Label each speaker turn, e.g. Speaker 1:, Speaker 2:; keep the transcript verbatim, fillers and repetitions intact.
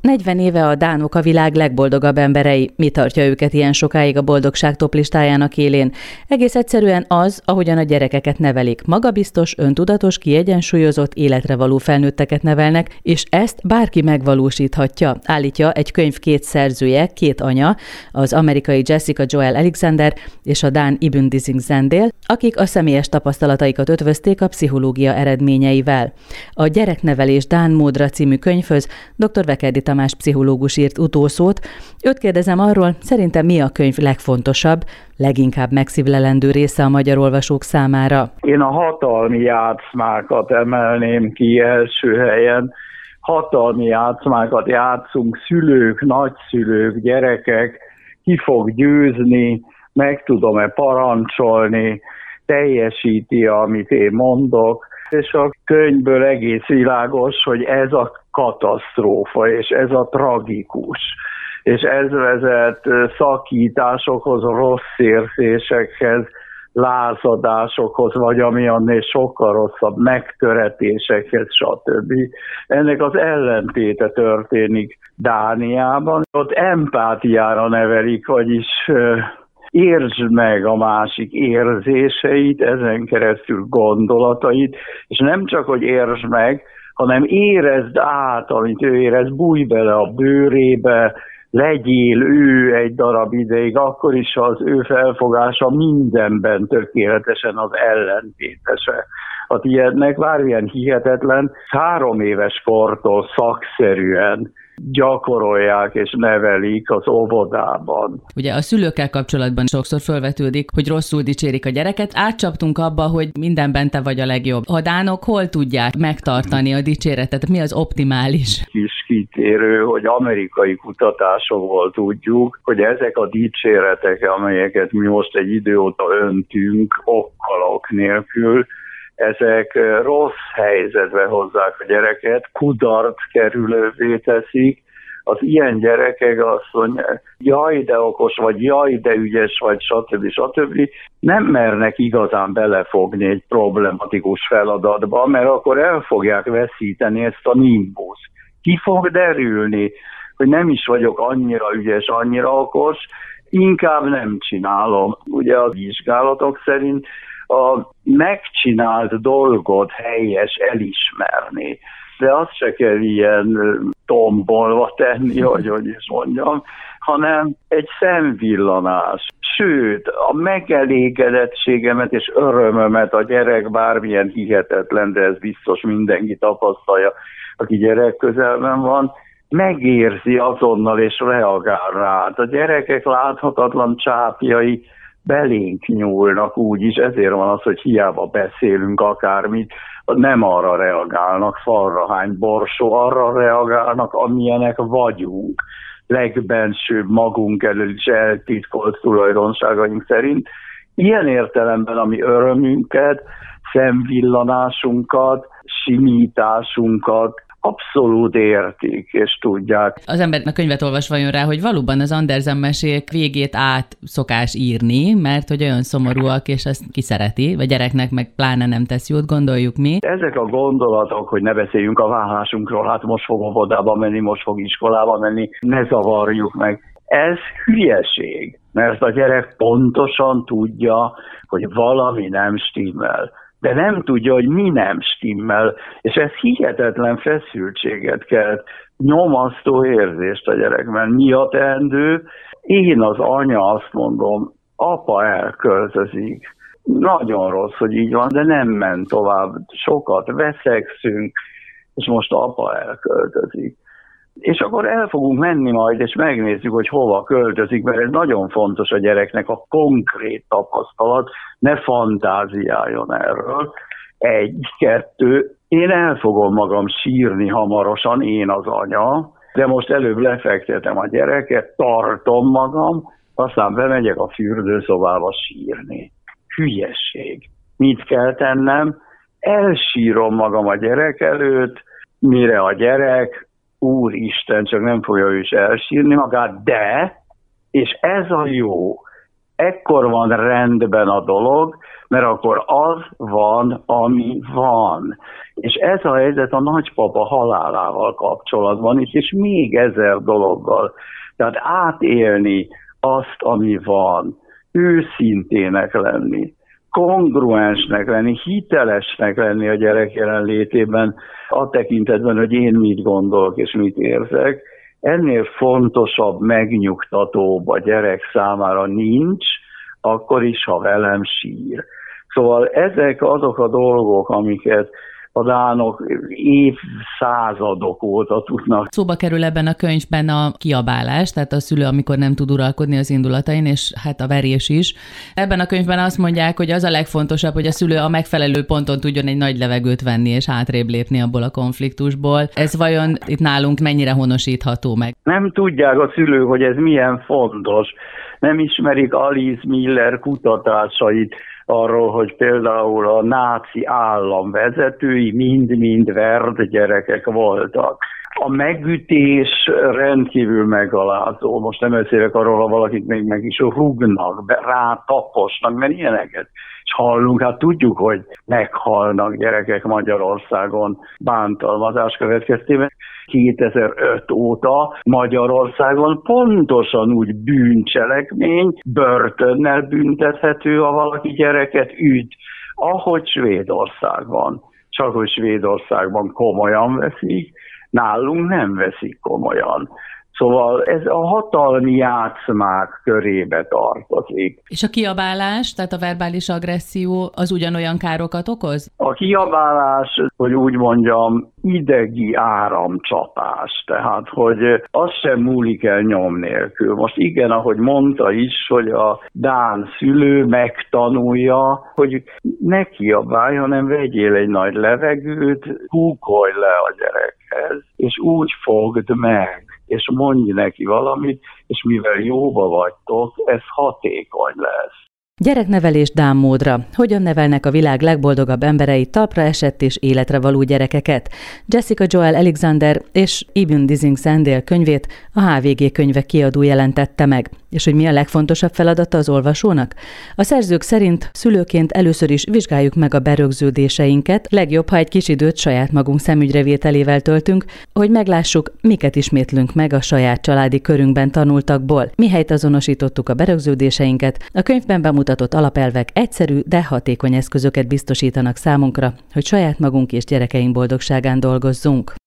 Speaker 1: negyven éve a dánok a világ legboldogabb emberei. Mi tartja őket ilyen sokáig a boldogság toplistájának élén? Egész egyszerűen az, ahogyan a gyerekeket nevelik. Magabiztos, öntudatos, kiegyensúlyozott, életre való felnőtteket nevelnek, és ezt bárki megvalósíthatja, állítja egy könyv két szerzője, két anya, az amerikai Jessica Joel Alexander és a dán Ibn Dizing Zendél, akik a személyes tapasztalataikat ötvözték a pszichológia eredményeivel. A Gyereknevelés dán módra című könyvhöz dr. Vekerdi Tamás pszichológus írt utószót. Őt kérdezem arról, szerintem mi a könyv legfontosabb, leginkább megszívlelendő része a magyar olvasók számára?
Speaker 2: Én a hatalmi játszmákat emelném ki első helyen. Hatalmi játszmákat játszunk, szülők, nagyszülők, gyerekek, ki fog győzni, meg tudom-e parancsolni, teljesíti, amit én mondok, és a könyvből egész világos, hogy ez a katasztrófa, és ez a tragikus, és ez vezet szakításokhoz, rossz érzésekhez, lázadásokhoz, vagy ami annél sokkal rosszabb, megtöretésekhez, stb. Ennek az ellentéte történik Dániában. Ott empátiára nevelik, vagyis értsd meg a másik érzéseit, ezen keresztül gondolatait, és nem csak, hogy értsd meg, hanem érezd át, amit ő érez, bújj bele a bőrébe, legyél ő egy darab ideig, akkor is az ő felfogása mindenben tökéletesen az ellentétese. A tiédnek bármilyen hihetetlen, három éves kortól szakszerűen gyakorolják és nevelik az óvodában.
Speaker 1: Ugye a szülőkkel kapcsolatban sokszor felvetődik, hogy rosszul dicsérik a gyereket. Átcsaptunk abba, hogy mindenben te vagy a legjobb. A dánok hol tudják megtartani a dicséretet? Mi az optimális?
Speaker 2: Kis kitérő, hogy amerikai kutatásokból tudjuk, hogy ezek a dicséretek, amelyeket mi most egy idő óta öntünk, okkal ok nélkül, ezek rossz helyzetbe hozzák a gyereket, kudart kerülővé teszik. Az ilyen gyerekek azt mondják, jaj, de okos vagy, jaj, de ügyes vagy, stb. stb. Nem mernek igazán belefogni egy problematikus feladatba, mert akkor el fogják veszíteni ezt a nimbus. Ki fog derülni, hogy nem is vagyok annyira ügyes, annyira okos, inkább nem csinálom. Ugye a vizsgálatok szerint a megcsinált dolgot helyes elismerni. De azt se kell ilyen tombolva tenni, hogy hogy is mondjam, hanem egy szemvillanás. Sőt, a megelégedettségemet és örömömet a gyerek bármilyen hihetetlen, de ez biztos mindenki tapasztalja, aki gyerek közelben van, megérzi azonnal és reagál rá. A gyerekek láthatatlan csápjai belénk nyúlnak úgyis, ezért van az, hogy hiába beszélünk akármit, nem arra reagálnak, szarrahány borsó, arra reagálnak, amilyenek vagyunk, legbensőbb magunk elől is eltitkolt tulajdonságaink szerint. Ilyen értelemben a mi örömünket, szemvillanásunkat, simításunkat abszolút értik, és tudják.
Speaker 1: Az ember a könyvet olvasva jön rá, hogy valóban az Andersen mesék végét át szokás írni, mert hogy olyan szomorúak, és ezt ki szereti, vagy gyereknek meg pláne nem tesz jót, gondoljuk mi.
Speaker 2: Ezek a gondolatok, hogy ne beszéljünk a vállásunkról, hát most fog óvodába menni, most fog iskolába menni, ne zavarjuk meg. Ez hülyeség, mert a gyerek pontosan tudja, hogy valami nem stimmel. De nem tudja, hogy mi nem stimmel, és ez hihetetlen feszültséget kelt, nyomasztó érzést a gyerekben. Mi a teendő? Én az anya azt mondom, apa elköltözik. Nagyon rossz, hogy így van, de nem ment tovább. Sokat veszekszünk, és most apa elköltözik. És akkor el fogunk menni majd, és megnézzük, hogy hova költözik, mert ez nagyon fontos a gyereknek a konkrét tapasztalat, ne fantáziáljon erről. Egy, kettő, én el fogom magam sírni hamarosan, én az anya, de most előbb lefektetem a gyereket, tartom magam, aztán bemegyek a fürdőszobába sírni. Hülyesség. Mit kell tennem? Elsírom magam a gyerek előtt, mire a gyerek, Úristen, csak nem fogja ő is elsírni magát, de, és ez a jó, ekkor van rendben a dolog, mert akkor az van, ami van. És ez a helyzet a nagypapa halálával kapcsolatban is, és még ezer dologgal. Tehát átélni azt, ami van, őszintének lenni, kongruensnek lenni, hitelesnek lenni a gyerek jelenlétében, a tekintetben, hogy én mit gondolok és mit érzek, ennél fontosabb, megnyugtatóbb a gyerek számára nincs, akkor is, ha velem sír. Szóval ezek azok a dolgok, amiket a dánok évszázadok óta tudnak.
Speaker 1: Szóba kerül ebben a könyvben a kiabálás, tehát a szülő, amikor nem tud uralkodni az indulatain, és hát a verés is. Ebben a könyvben azt mondják, hogy az a legfontosabb, hogy a szülő a megfelelő ponton tudjon egy nagy levegőt venni, és hátrébb lépni abból a konfliktusból. Ez vajon itt nálunk mennyire honosítható meg?
Speaker 2: Nem tudják a szülők, hogy ez milyen fontos. Nem ismerik Alice Miller kutatásait arról, hogy például a náci állam vezetői mind-mind verd gyerekek voltak. A megütés rendkívül megalázó. Most nem beszélek arról, ha valakit még meg is rúgnak, rátaposnak, mert ilyeneket és hallunk. Hát tudjuk, hogy meghalnak gyerekek Magyarországon bántalmazás következtében. kétezer-öt óta Magyarországon pontosan úgy bűncselekmény, börtönnel büntethető, ha valaki gyereket üt, ahogy Svédországban. Csak hogy Svédországban komolyan veszik, nálunk nem veszik komolyan. Szóval ez a hatalmi játszmák körébe tartozik.
Speaker 1: És a kiabálás, tehát a verbális agresszió, az ugyanolyan károkat okoz?
Speaker 2: A kiabálás, hogy úgy mondjam, idegi áramcsapás, tehát hogy az sem múlik el nyom nélkül. Most igen, ahogy mondta is, hogy a dán szülő megtanulja, hogy ne kiabálj, hanem vegyél egy nagy levegőt, húkolj le a gyerekhez, és úgy fogd meg, és mondj neki valamit, és mivel jóba vagytok, ez hatékony lesz.
Speaker 1: Gyereknevelés dán módra. Hogyan nevelnek a világ legboldogabb emberei talpra esett és életre való gyerekeket? Jessica Joel Alexander és Ibn Dizing Sendale könyvét a há vé gé könyvek kiadó jelentette meg. És hogy mi a legfontosabb feladata az olvasónak? A szerzők szerint szülőként először is vizsgáljuk meg a berögződéseinket, legjobb, ha egy kis időt saját magunk szemügyrevételével töltünk, hogy meglássuk, miket ismétlünk meg a saját családi körünkben tanultakból. Mihelyt azonosítottuk a berögződéseinket, a könyvben bemutatott alapelvek egyszerű, de hatékony eszközöket biztosítanak számunkra, hogy saját magunk és gyerekeink boldogságán dolgozzunk.